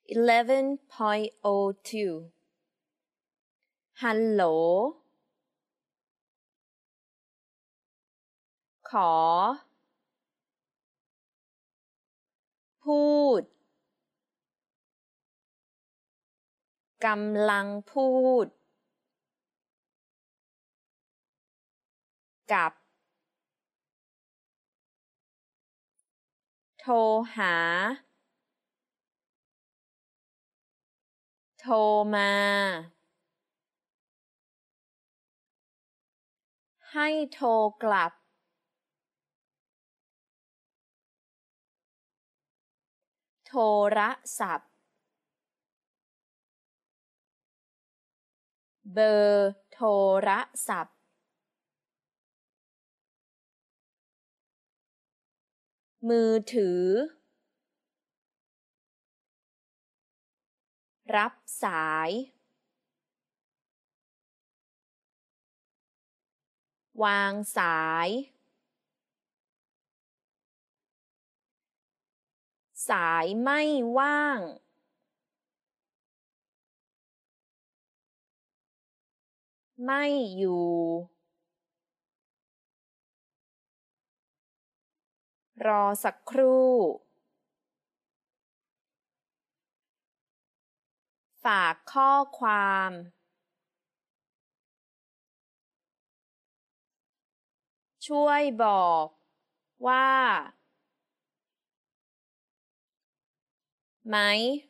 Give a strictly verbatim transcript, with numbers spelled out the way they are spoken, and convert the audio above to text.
eleven point oh two ฮัลโหลขอพูดกำลังพูดกับโทรหาโทรมาให้โทรกลับโทรศัพท์เบอร์โทรศัพท์มือถือรับสายวางสายสายไม่ว่างไม่อยู่รอสักครู่ฝากข้อความช่วยบอกว่าไหม